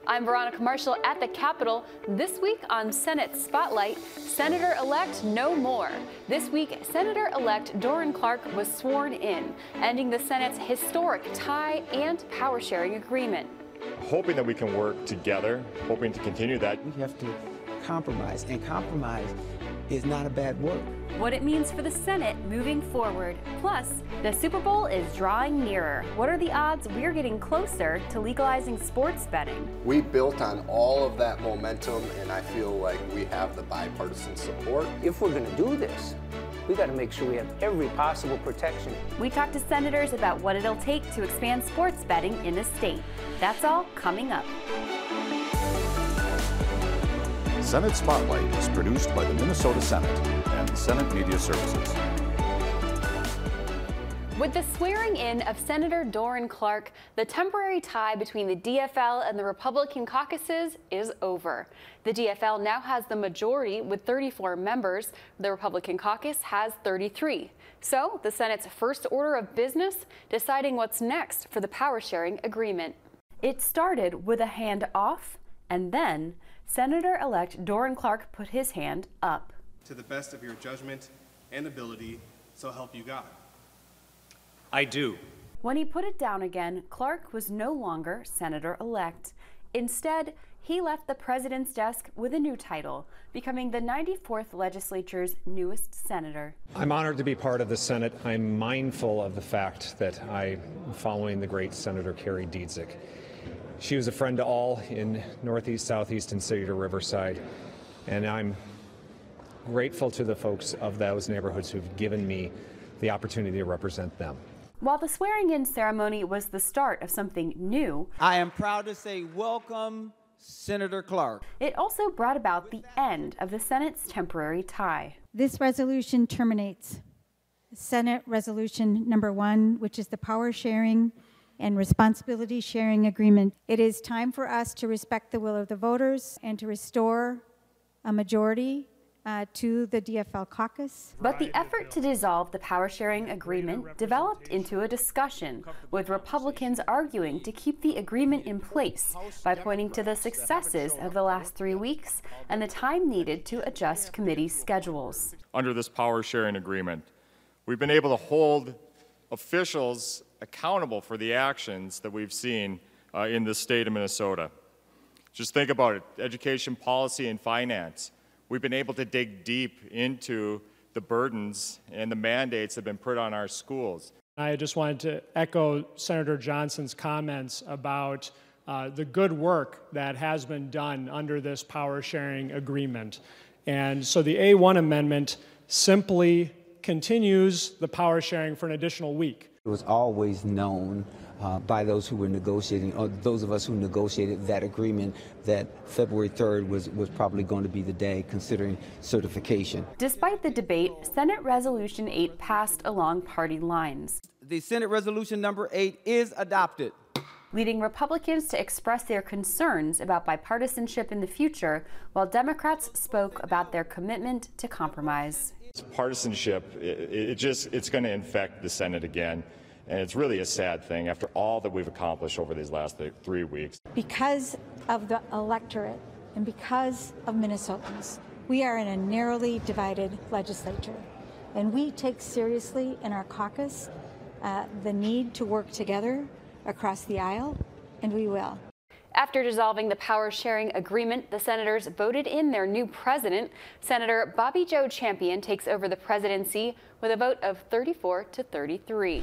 I'm Veronica Marshall at the Capitol. This week on Senate Spotlight, Senator-elect no more. This week, Senator-elect Doran Clark was sworn in, ending the Senate's historic tie and power-sharing agreement. Hoping that we can work together, hoping to continue that. We have to compromise, and compromise is not a bad word. What it means for the Senate moving forward. Plus, the Super Bowl is drawing nearer. What are the odds we're getting closer to legalizing sports betting? We built on all of that momentum, and I feel like we have the bipartisan support. If we're going to do this, we got to make sure we have every possible protection. We talked to senators about what it'll take to expand sports betting in the state. That's all coming up. Senate Spotlight is produced by the Minnesota Senate and Senate Media Services. With the swearing in of Senator Doran Clark, the temporary tie between the DFL and the Republican caucuses is over. The DFL now has the majority with 34 members. The Republican caucus has 33. So the Senate's first order of business, deciding what's next for the power-sharing agreement. It started with a hand off, and then Senator-elect Doran Clark put his hand up. To the best of your judgment and ability, so help you God. I do. When he put it down again, Clark was no longer Senator-elect. Instead, he left the president's desk with a new title, becoming the 94th legislature's newest senator. I'm honored to be part of the Senate. I'm mindful of the fact that I'm following the great Senator Carrie Dietzick. She was a friend to all in Northeast, Southeast, and City to Riverside, and I'm grateful to the folks of those neighborhoods who've given me the opportunity to represent them. While the swearing-in ceremony was the start of something new, I am proud to say welcome, Senator Clark. It also brought about the end of the Senate's temporary tie. This resolution terminates Senate Resolution Number 1, which is the power sharing and responsibility sharing agreement. It is time for us to respect the will of the voters and to restore a majority to the DFL caucus. But the effort to dissolve the power-sharing agreement developed into a discussion, with Republicans arguing to keep the agreement in place by pointing to the successes of the last 3 weeks and the time needed to adjust committee schedules. Under this power-sharing agreement, we've been able to hold officials accountable for the actions that we've seen in the state of Minnesota. Just think about it, education policy and finance. We've been able to dig deep into the burdens and the mandates that have been put on our schools. I just wanted to echo Senator Johnson's comments about the good work that has been done under this power-sharing agreement. And so the A1 amendment simply continues the power sharing for an additional week. It was always known by those who were negotiating, or those of us who negotiated that agreement, that February 3rd was probably going to be the day, considering certification. Despite the debate, Senate Resolution 8 passed along party lines. The Senate Resolution Number 8 is adopted, leading Republicans to express their concerns about bipartisanship in the future, while Democrats spoke about their commitment to compromise. Partisanship, it's going to infect the Senate again. And it's really a sad thing after all that we've accomplished over these last 3 weeks. Because of the electorate and because of Minnesotans, we are in a narrowly divided legislature. And we take seriously in our caucus the need to work together across the aisle, and we will. After dissolving the power-sharing agreement, the senators voted in their new president. Senator Bobby Joe Champion takes over the presidency with a vote of 34 to 33.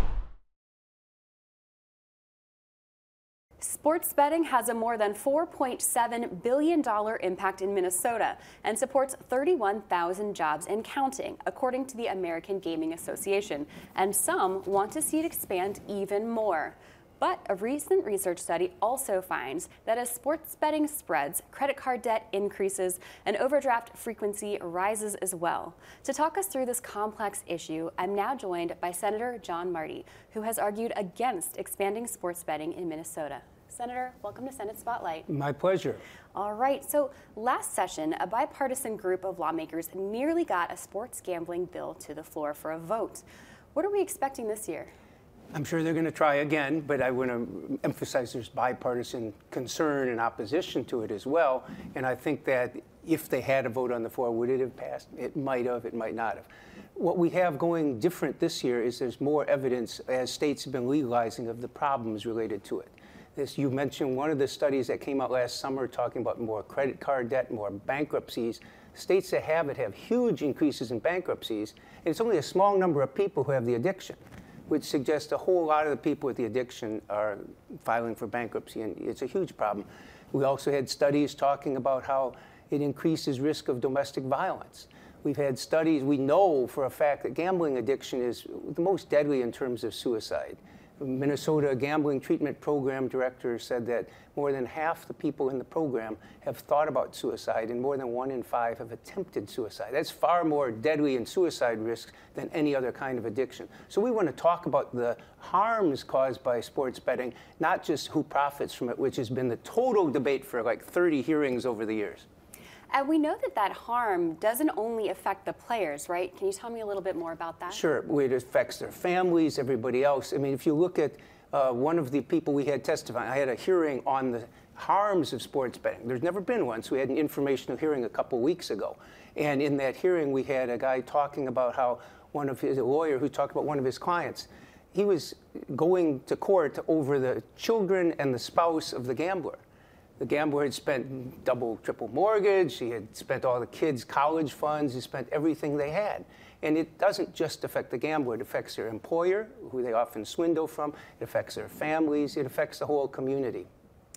Sports betting has a more than $4.7 billion impact in Minnesota and supports 31,000 jobs and counting, according to the American Gaming Association. And some want to see it expand even more. But a recent research study also finds that as sports betting spreads, credit card debt increases and overdraft frequency rises as well. To talk us through this complex issue, I'm now joined by Senator John Marty, who has argued against expanding sports betting in Minnesota. Senator, welcome to Senate Spotlight. My pleasure. All right, so last session, a bipartisan group of lawmakers nearly got a sports gambling bill to the floor for a vote. What are we expecting this year? I'm sure they're going to try again, but I want to emphasize there's bipartisan concern and opposition to it as well. And I think that if they had a vote on the floor, would it have passed? It might have, it might not have. What we have going different this year is there's more evidence as states have been legalizing of the problems related to it. You mentioned one of the studies that came out last summer talking about more credit card debt, more bankruptcies. States that have it have huge increases in bankruptcies, and it's only a small number of people who have the addiction, which suggests a whole lot of the people with the addiction are filing for bankruptcy, and it's a huge problem. We also had studies talking about how it increases risk of domestic violence. We've had studies, we know for a fact that gambling addiction is the most deadly in terms of suicide. Minnesota Gambling Treatment Program director said that more than half the people in the program have thought about suicide, and more than 1 in 5 have attempted suicide. That's far more deadly in suicide risk than any other kind of addiction. So we want to talk about the harms caused by sports betting, not just who profits from it, which has been the total debate for like 30 hearings over the years. And we know that that harm doesn't only affect the players, right? Can you tell me a little bit more about that? Sure. It affects their families, everybody else. I mean, if you look at one of the people we had testifying, I had a hearing on the harms of sports betting. There's never been one, so we had an informational hearing a couple weeks ago. And in that hearing, we had a guy talking about how a lawyer who talked about one of his clients, he was going to court over the children and the spouse of the gambler. The gambler had spent double, triple mortgage. He had spent all the kids' college funds. He spent everything they had. And it doesn't just affect the gambler. It affects their employer, who they often swindle from. It affects their families. It affects the whole community.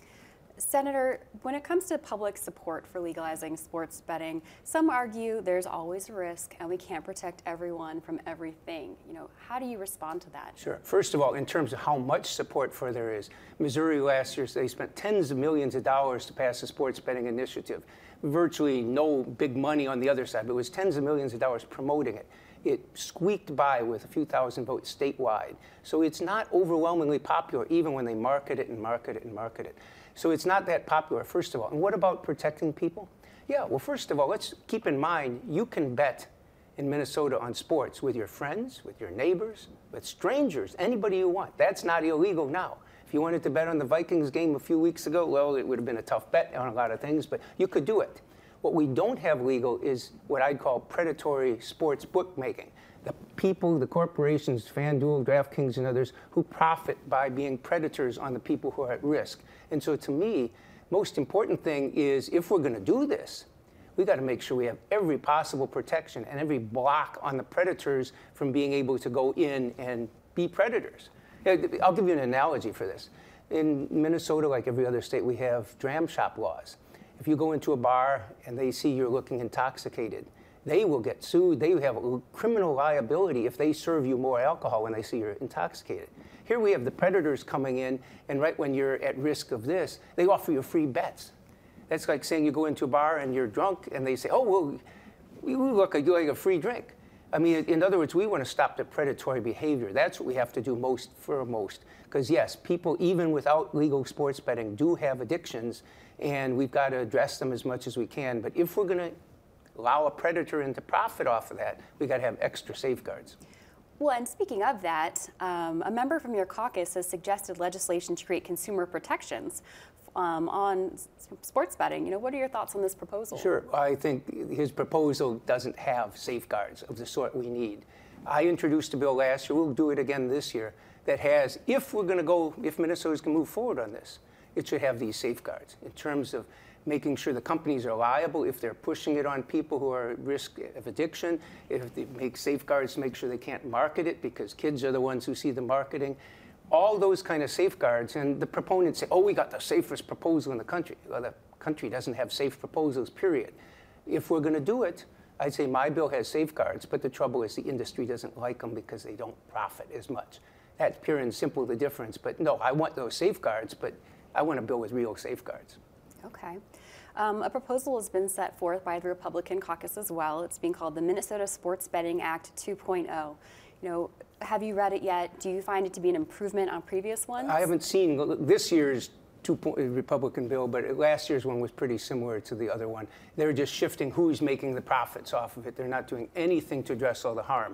Senator, when it comes to public support for legalizing sports betting, some argue there's always a risk and we can't protect everyone from everything. You know, how do you respond to that? Sure. First of all, in terms of how much support for there is, Missouri last year, they spent tens of millions of dollars to pass a sports betting initiative. Virtually no big money on the other side, but it was tens of millions of dollars promoting it. It squeaked by with a few thousand votes statewide. So it's not overwhelmingly popular, even when they market it and market it and market it. So it's not that popular, first of all. And what about protecting people? Yeah, well, first of all, let's keep in mind, you can bet in Minnesota on sports with your friends, with your neighbors, with strangers, anybody you want. That's not illegal now. If you wanted to bet on the Vikings game a few weeks ago, well, it would have been a tough bet on a lot of things, but you could do it. What we don't have legal is what I'd call predatory sports bookmaking. The people, the corporations, FanDuel, DraftKings, and others, who profit by being predators on the people who are at risk. And so to me, most important thing is if we're going to do this, we got to make sure we have every possible protection and every block on the predators from being able to go in and be predators. I'll give you an analogy for this. In Minnesota, like every other state, we have dram shop laws. If you go into a bar and they see you're looking intoxicated, they will get sued. They have criminal liability if they serve you more alcohol when they see you're intoxicated. Here we have the predators coming in, and right when you're at risk of this, they offer you free bets. That's like saying you go into a bar and you're drunk, and they say, oh, well, you look like a free drink. I mean, in other words, we want to stop the predatory behavior. That's what we have to do most foremost. Because yes, people, even without legal sports betting, do have addictions, and we've got to address them as much as we can. But if we're going to allow a predator in to profit off of that, we got to have extra safeguards. Well, and speaking of that, a member from your caucus has suggested legislation to create consumer protections on sports betting. You know, what are your thoughts on this proposal? Sure. I think his proposal doesn't have safeguards of the sort we need. I introduced a bill last year, we'll do it again this year, that has, if Minnesota's going to move forward on this, it should have these safeguards in terms of making sure the companies are liable if they're pushing it on people who are at risk of addiction, if they make safeguards to make sure they can't market it because kids are the ones who see the marketing. All those kind of safeguards, and the proponents say, oh, we got the safest proposal in the country. Well, the country doesn't have safe proposals, period. If we're going to do it, I'd say my bill has safeguards, but the trouble is the industry doesn't like them because they don't profit as much. That's pure and simple the difference. But no, I want those safeguards, but I want a bill with real safeguards. Okay. A proposal has been set forth by the Republican caucus as well. It's being called the Minnesota Sports Betting Act 2.0. You know, have you read it yet? Do you find it to be an improvement on previous ones? I haven't seen this year's Republican bill, but last year's one was pretty similar to the other one. They're just shifting who's making the profits off of it. They're not doing anything to address all the harm.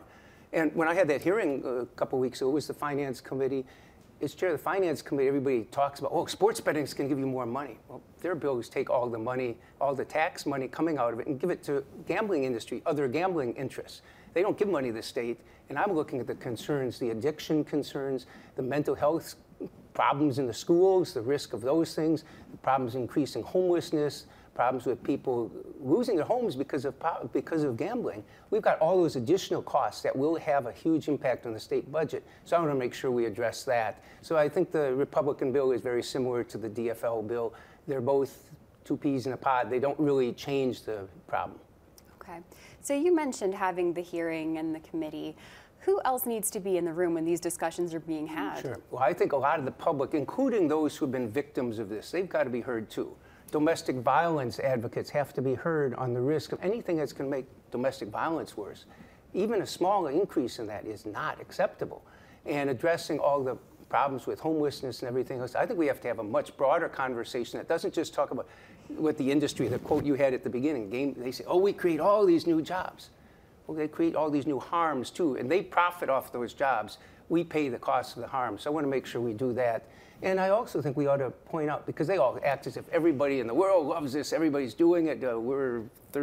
And when I had that hearing a couple weeks ago, it was the Finance Committee. As chair of the Finance Committee, everybody talks about, oh, sports betting is going to give you more money. Well, their bills take all the money, all the tax money coming out of it, and give it to gambling industry, other gambling interests. They don't give money to the state. And I'm looking at the concerns, the addiction concerns, the mental health problems in the schools, the risk of those things, the problems increasing homelessness, problems with people losing their homes because of gambling. We've got all those additional costs that will have a huge impact on the state budget. So I want to make sure we address that. So I think the Republican bill is very similar to the DFL bill. They're both two peas in a pod. They don't really change the problem. Okay. So you mentioned having the hearing and the committee. Who else needs to be in the room when these discussions are being had? Sure. Well, I think a lot of the public, including those who've been victims of this, they've got to be heard too. Domestic violence advocates have to be heard on the risk of anything that's going to make domestic violence worse. Even a small increase in that is not acceptable. And addressing all the problems with homelessness and everything else, I think we have to have a much broader conversation that doesn't just talk about what the industry, the quote you had at the beginning, they say, oh, we create all these new jobs. Well, they create all these new harms too, and they profit off those jobs. We pay the cost of the harm. So I want to make sure we do that. And I also think we ought to point out, because they all act as if everybody in the world loves this, everybody's doing it, we're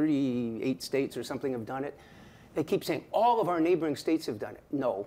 38 states or something have done it. They keep saying all of our neighboring states have done it. No.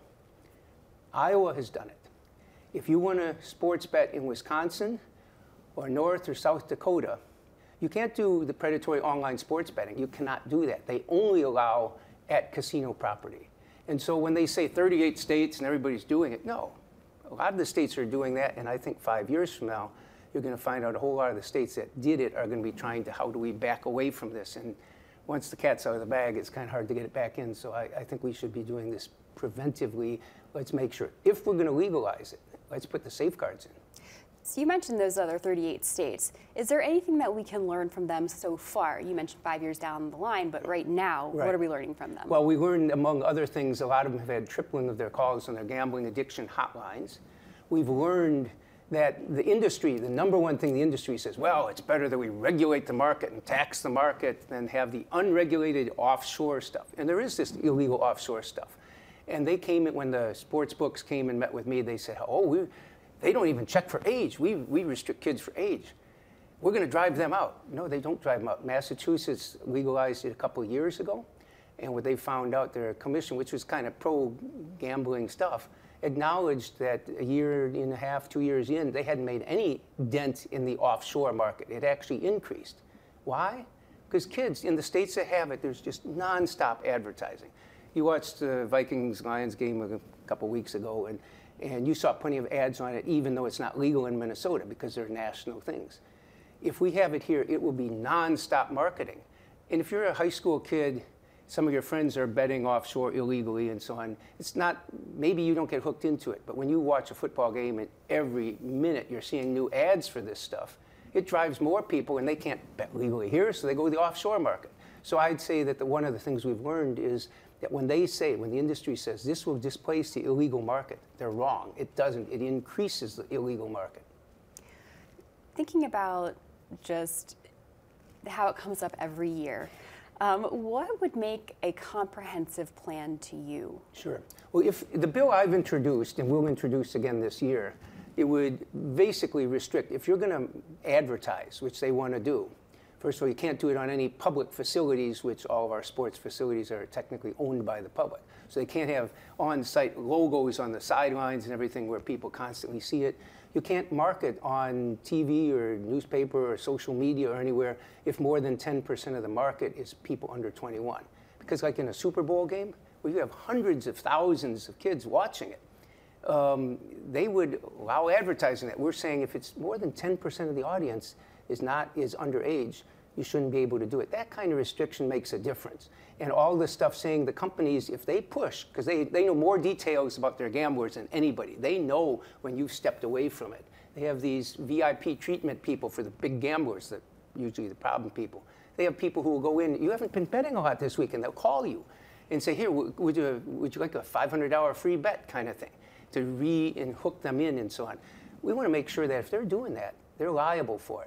Iowa has done it. If you want to sports bet in Wisconsin or North or South Dakota, you can't do the predatory online sports betting. You cannot do that. They only allow at casino property. And so when they say 38 states and everybody's doing it, no. A lot of the states are doing that, and I think 5 years from now, you're going to find out a whole lot of the states that did it are going to be trying to, how do we back away from this? And once the cat's out of the bag, it's kind of hard to get it back in. So I think we should be doing this preventively. Let's make sure, if we're going to legalize it, let's put the safeguards in. So you mentioned those other 38 states. Is there anything that we can learn from them so far? You mentioned 5 years down the line, but right now, what are we learning from them? Well, we learned, among other things, a lot of them have had tripling of their calls on their gambling addiction hotlines. We've learned that the industry, the number one thing the industry says, well, it's better that we regulate the market and tax the market than have the unregulated offshore stuff. And there is this illegal offshore stuff. And they came in, when the sports books came and met with me, they said, oh, they don't even check for age. We restrict kids for age. We're going to drive them out. No, they don't drive them out. Massachusetts legalized it a couple of years ago. And what they found out, their commission, which was kind of pro-gambling stuff, acknowledged that a year and a half, 2 years in, they hadn't made any dent in the offshore market. It actually increased. Why? Because kids, in the states that have it, there's just nonstop advertising. You watched the Vikings-Lions game a couple weeks ago, and you saw plenty of ads on it, even though it's not legal in Minnesota, because they're national things. If we have it here, it will be nonstop marketing. And if you're a high school kid, some of your friends are betting offshore illegally and so on, it's not, maybe you don't get hooked into it, but when you watch a football game and every minute you're seeing new ads for this stuff, it drives more people, and they can't bet legally here, so they go to the offshore market. So I'd say that one of the things we've learned is that when they say, when the industry says this will displace the illegal market, they're wrong. It doesn't. It increases the illegal market. Thinking about just how it comes up every year, what would make a comprehensive plan to you? Sure. Well, if the bill I've introduced, and we'll introduce again this year, it would basically restrict, if you're going to advertise, which they want to do, first of all, you can't do it on any public facilities, which all of our sports facilities are technically owned by the public. So they can't have on-site logos on the sidelines and everything where people constantly see it. You can't market on TV or newspaper or social media or anywhere if more than 10% of the market is people under 21. Because like in a Super Bowl game, where you have hundreds of thousands of kids watching it, they would allow advertising that. We're saying if it's more than 10% of the audience is underage, you shouldn't be able to do it. That kind of restriction makes a difference. And all this stuff saying the companies, if they push, because they know more details about their gamblers than anybody. They know when you've stepped away from it. They have these VIP treatment people for the big gamblers, that usually the problem people. They have people who will go in, you haven't been betting a lot this week, and they'll call you and say, here, would you like a $500 free bet kind of thing, to hook them in and so on. We want to make sure that if they're doing that, they're liable for it.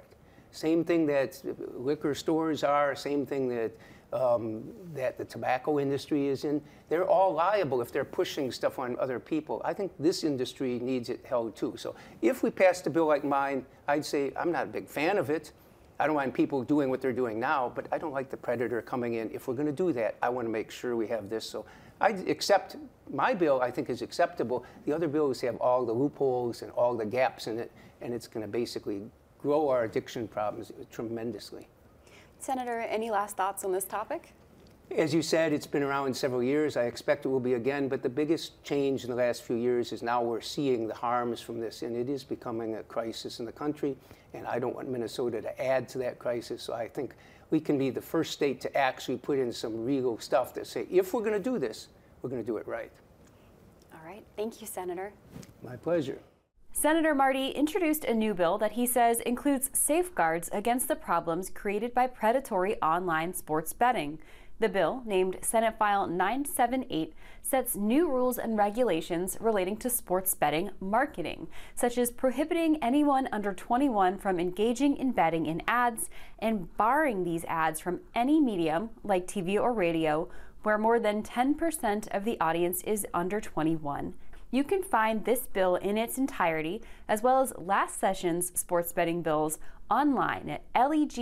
Same thing that liquor stores are, same thing that that the tobacco industry is in. They're all liable if they're pushing stuff on other people. I think this industry needs it held too. So if we passed a bill like mine, I'd say I'm not a big fan of it. I don't mind people doing what they're doing now, but I don't like the predator coming in. If we're going to do that, I want to make sure we have this. So I accept my bill, I think, is acceptable. The other bills have all the loopholes and all the gaps in it, and it's going to basically grow our addiction problems tremendously. Senator, any last thoughts on this topic? As you said, it's been around several years. I expect it will be again, but the biggest change in the last few years is now we're seeing the harms from this, and it is becoming a crisis in the country, and I don't want Minnesota to add to that crisis. So I think we can be the first state to actually put in some real stuff to say, if we're going to do this, we're going to do it right. All right. Thank you, Senator. My pleasure. Senator Marty introduced a new bill that he says includes safeguards against the problems created by predatory online sports betting. The bill, named Senate File 978, sets new rules and regulations relating to sports betting marketing, such as prohibiting anyone under 21 from engaging in betting in ads and barring these ads from any medium, like TV or radio, where more than 10% of the audience is under 21. You can find this bill in its entirety, as well as last session's sports betting bills, online at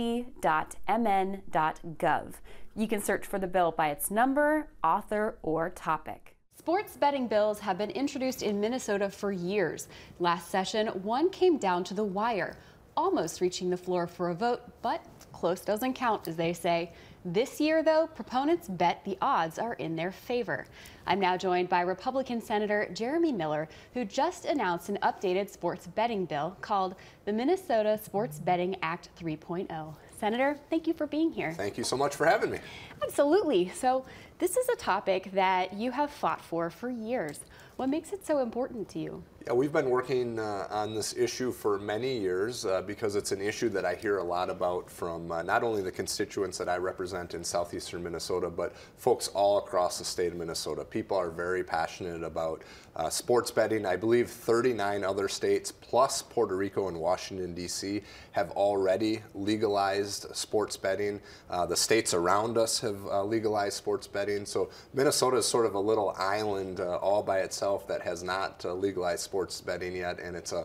leg.mn.gov. You can search for the bill by its number, author, or topic. Sports betting bills have been introduced in Minnesota for years. Last session, one came down to the wire, almost reaching the floor for a vote, but close doesn't count, as they say. This year, though, proponents bet the odds are in their favor. I'm now joined by Republican Senator Jeremy Miller, who just announced an updated sports betting bill called the Minnesota Sports Betting Act 3.0. Senator, thank you for being here. Thank you so much for having me. Absolutely. So this is a topic that you have fought for years. What makes it so important to you? Yeah, we've been working on this issue for many years because it's an issue that I hear a lot about from not only the constituents that I represent in southeastern Minnesota, but folks all across the state of Minnesota. People are very passionate about sports betting. I believe 39 other states plus Puerto Rico and Washington, D.C. have already legalized sports betting. The states around us have legalized sports betting. So Minnesota is sort of a little island all by itself that has not legalized sports betting yet, and it's a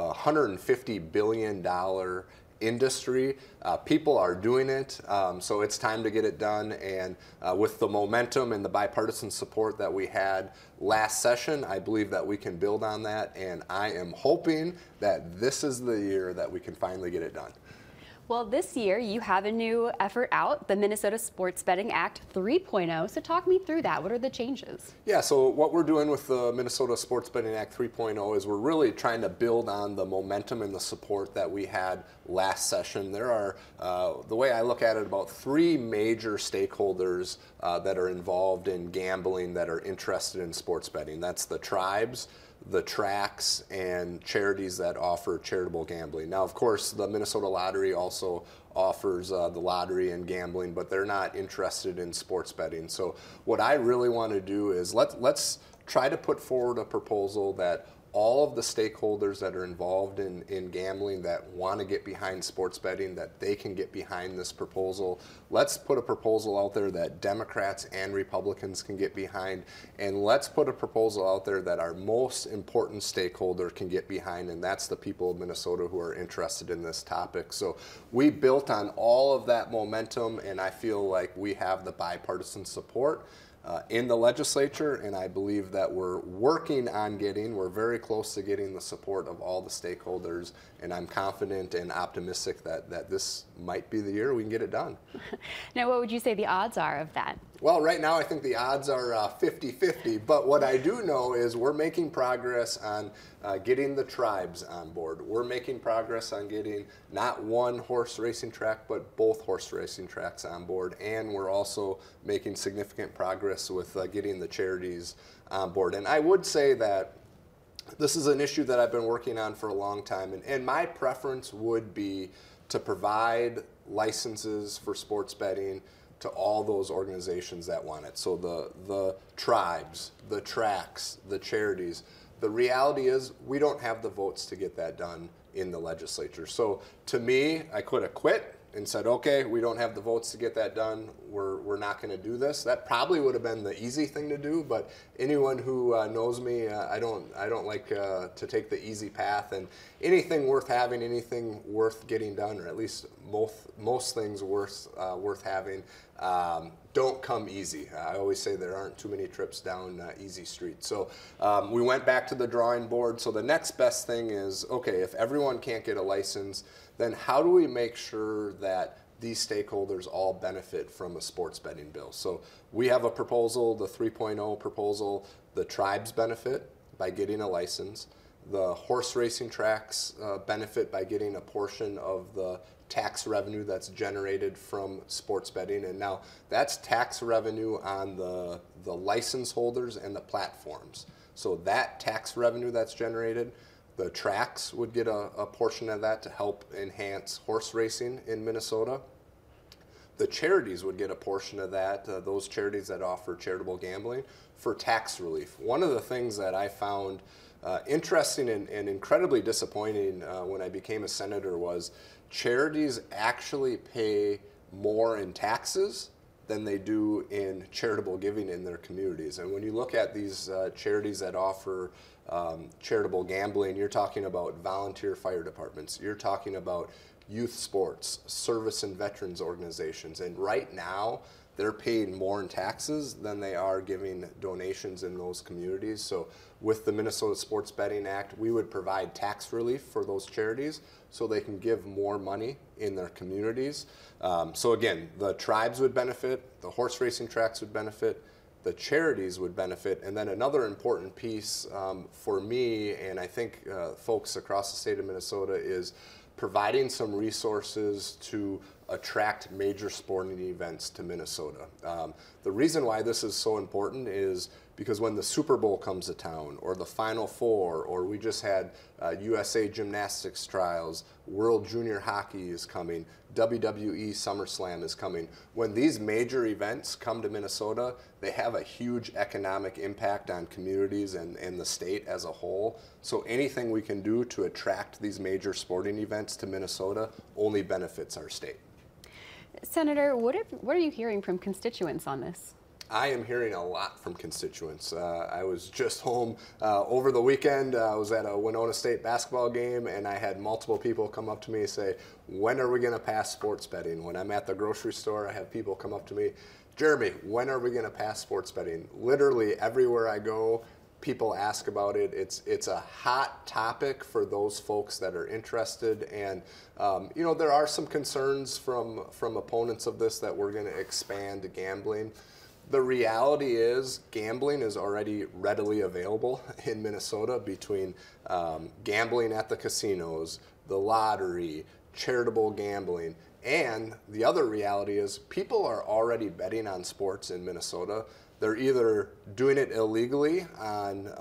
$150 billion industry. People are doing it, so it's time to get it done. And with the momentum and the bipartisan support that we had last session, I believe that we can build on that, and I am hoping that this is the year that we can finally get it done. Well, this year you have a new effort out, the Minnesota Sports Betting Act 3.0. So talk me through that. What are the changes? Yeah, so what we're doing with the Minnesota Sports Betting Act 3.0 is we're really trying to build on the momentum and the support that we had last session. There are, the way I look at it, about 3 major stakeholders that are involved in gambling that are interested in sports betting. That's the tribes, the tracks, and charities that offer charitable gambling. Now, of course, the Minnesota Lottery also offers the lottery and gambling, but they're not interested in sports betting. So what I really want to do is let's try to put forward a proposal that all of the stakeholders that are involved in gambling that want to get behind sports betting, that they can get behind this proposal. Let's put a proposal out there that Democrats and Republicans can get behind, and let's put a proposal out there that our most important stakeholder can get behind, and that's the people of Minnesota who are interested in this topic. So we built on all of that momentum, and I feel like we have the bipartisan support in the legislature, and I believe that we're very close to getting the support of all the stakeholders, and I'm confident and optimistic that this might be the year we can get it done. Now, what would you say the odds are of that? Well, right now I think the odds are 50-50, but what I do know is we're making progress on getting the tribes on board. We're making progress on getting not one horse racing track, but both horse racing tracks on board, and we're also making significant progress with getting the charities on board. And I would say that this is an issue that I've been working on for a long time, and my preference would be to provide licenses for sports betting to all those organizations that want it. So the tribes, the tracks, the charities. The reality is we don't have the votes to get that done in the legislature. So to me, I could have quit and said, okay, we don't have the votes to get that done. We're not going to do this. That probably would have been the easy thing to do. But anyone who knows me, I don't like to take the easy path. And anything worth having, anything worth getting done, or at least most things worth having, don't come easy. I always say there aren't too many trips down easy streets. So we went back to the drawing board. So the next best thing is, okay, if everyone can't get a license, then how do we make sure that these stakeholders all benefit from a sports betting bill? So we have a proposal, the 3.0 proposal. The tribes benefit by getting a license. The horse racing tracks benefit by getting a portion of the tax revenue that's generated from sports betting. And now that's tax revenue on the license holders and the platforms. So that tax revenue that's generated, the tracks would get a portion of that to help enhance horse racing in Minnesota. The charities would get a portion of that, those charities that offer charitable gambling, for tax relief. One of the things that I found interesting and incredibly disappointing when I became a senator was charities actually pay more in taxes than they do in charitable giving in their communities. And when you look at these charities that offer charitable gambling, you're talking about volunteer fire departments, you're talking about youth sports, service and veterans organizations, and right now they're paying more in taxes than they are giving donations in those communities. So with the Minnesota Sports Betting Act, we would provide tax relief for those charities so they can give more money in their communities. So again, the tribes would benefit, the horse racing tracks would benefit, the charities would benefit, and then another important piece for me, and I think folks across the state of Minnesota, is providing some resources to attract major sporting events to Minnesota. The reason why this is so important is because when the Super Bowl comes to town, or the Final Four, or we just had USA Gymnastics trials, World Junior Hockey is coming, WWE SummerSlam is coming. When these major events come to Minnesota, they have a huge economic impact on communities and the state as a whole. So anything we can do to attract these major sporting events to Minnesota only benefits our state. Senator, what are you hearing from constituents on this? I am hearing a lot from constituents. I was just home over the weekend. I was at a Winona State basketball game, and I had multiple people come up to me and say, when are we going to pass sports betting? When I'm at the grocery store, I have people come up to me, Jeremy, when are we going to pass sports betting? Literally everywhere I go, people ask about it. It's a hot topic for those folks that are interested, and you know, there are some concerns from opponents of this that we're going to expand gambling. The reality is gambling is already readily available in Minnesota between gambling at the casinos, the lottery, charitable gambling, and the other reality is people are already betting on sports in Minnesota. They're either doing it illegally on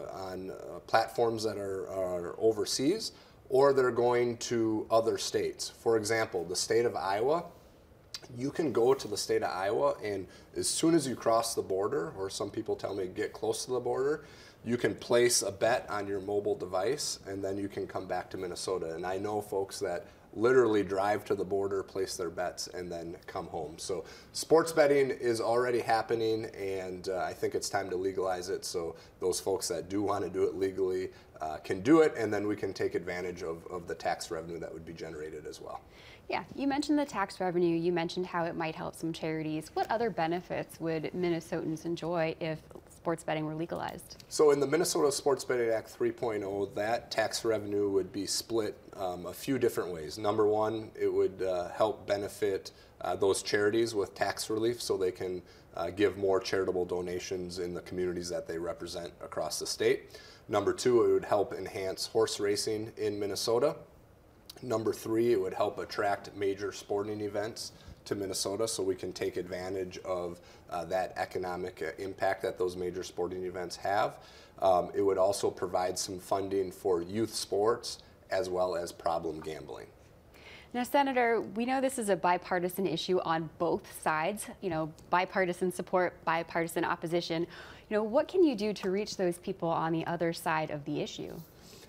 platforms that are overseas, or they're going to other states. For example, the state of Iowa, you can go to the state of Iowa, and as soon as you cross the border, or some people tell me get close to the border, you can place a bet on your mobile device, and then you can come back to Minnesota. And I know folks that literally drive to the border, place their bets, and then come home. So sports betting is already happening, and I think it's time to legalize it so those folks that do want to do it legally can do it, and then we can take advantage of the tax revenue that would be generated as well. Yeah, you mentioned the tax revenue, you mentioned how it might help some charities. What other benefits would Minnesotans enjoy if sports betting were legalized? So in the Minnesota Sports Betting Act 3.0, that tax revenue would be split a few different ways. Number one, it would help benefit those charities with tax relief so they can give more charitable donations in the communities that they represent across the state. Number two, it would help enhance horse racing in Minnesota. Number three, it would help attract major sporting events to Minnesota so we can take advantage of that economic impact that those major sporting events have. It would also provide some funding for youth sports as well as problem gambling. Now, Senator, we know this is a bipartisan issue on both sides, you know, bipartisan support, bipartisan opposition. You know, what can you do to reach those people on the other side of the issue?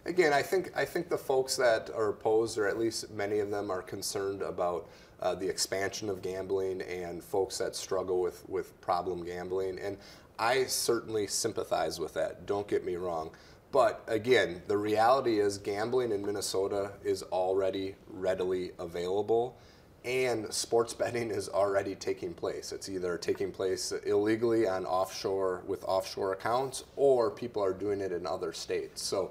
Again, I think the folks that are opposed, or at least many of them, are concerned about the expansion of gambling and folks that struggle with problem gambling. And I certainly sympathize with that, don't get me wrong. But again, the reality is gambling in Minnesota is already readily available, and sports betting is already taking place. It's either taking place illegally on with offshore accounts, or people are doing it in other states. So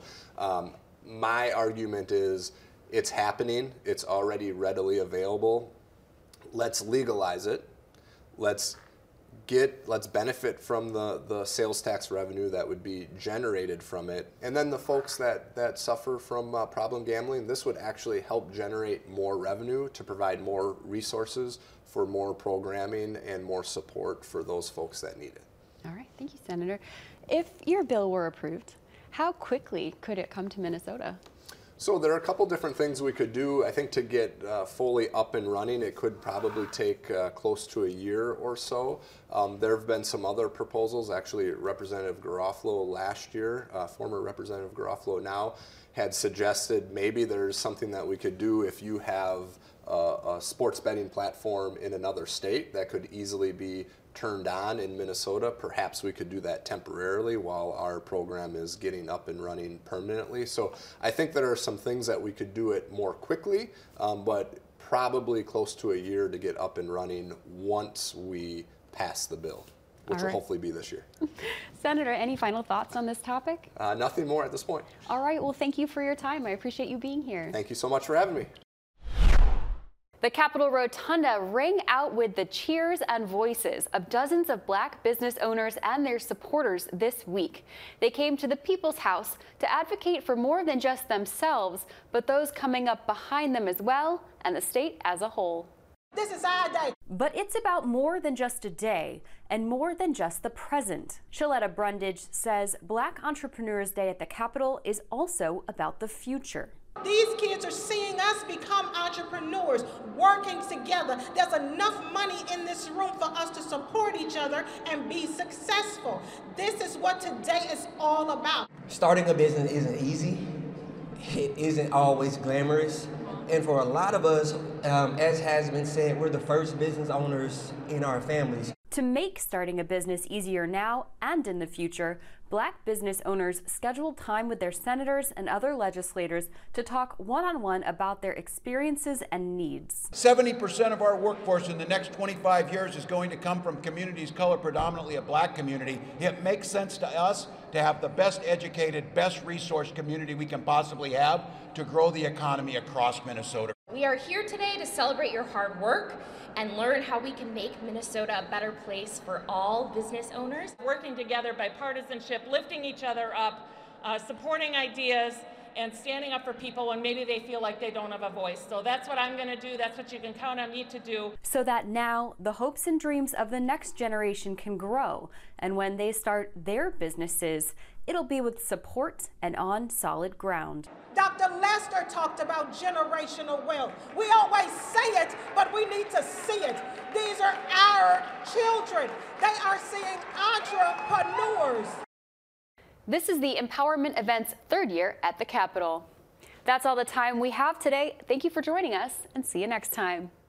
my argument is it's happening. It's already readily available. Let's legalize it. Let's benefit from the sales tax revenue that would be generated from it. And then the folks that suffer from problem gambling, this would actually help generate more revenue to provide more resources for more programming and more support for those folks that need it. All right, thank you, Senator. If your bill were approved, how quickly could it come to Minnesota? So there are a couple different things we could do. I think to get fully up and running, it could probably take close to a year or so. There have been some other proposals. Actually, Representative Garofalo last year, former Representative Garofalo now, had suggested maybe there's something that we could do if you have a sports betting platform in another state that could easily be turned on in Minnesota. Perhaps we could do that temporarily while our program is getting up and running permanently. So I think there are some things that we could do it more quickly, but probably close to a year to get up and running once we pass the bill, which will hopefully be this year. Senator, any final thoughts on this topic? Nothing more at this point. All right, well, thank you for your time. I appreciate you being here. Thank you so much for having me. The Capitol Rotunda rang out with the cheers and voices of dozens of Black business owners and their supporters this week. They came to the People's House to advocate for more than just themselves, but those coming up behind them as well, and the state as a whole. This is our day. But it's about more than just a day and more than just the present. Shaletta Brundage says Black Entrepreneurs Day at the Capitol is also about the future. These kids are seeing us become entrepreneurs, working together. There's enough money in this room for us to support each other and be successful. This is what today is all about. Starting a business isn't easy. It isn't always glamorous. And for a lot of us, as has been said, we're the first business owners in our families. To make starting a business easier now and in the future, Black business owners scheduled time with their senators and other legislators to talk one-on-one about their experiences and needs. 70% of our workforce in the next 25 years is going to come from communities colored predominantly a Black community. It makes sense to us to have the best educated, best resourced community we can possibly have to grow the economy across Minnesota. We are here today to celebrate your hard work and learn how we can make Minnesota a better place for all business owners. Working together by partisanship, lifting each other up, supporting ideas, and standing up for people when maybe they feel like they don't have a voice. So that's what I'm going to do. That's what you can count on me to do. So that now the hopes and dreams of the next generation can grow. And when they start their businesses, it'll be with support and on solid ground. Dr. Lester talked about generational wealth. We always say it, but we need to see it. These are our children. They are seeing entrepreneurs. This is the Empowerment Event's third year at the Capitol. That's all the time we have today. Thank you for joining us, and see you next time.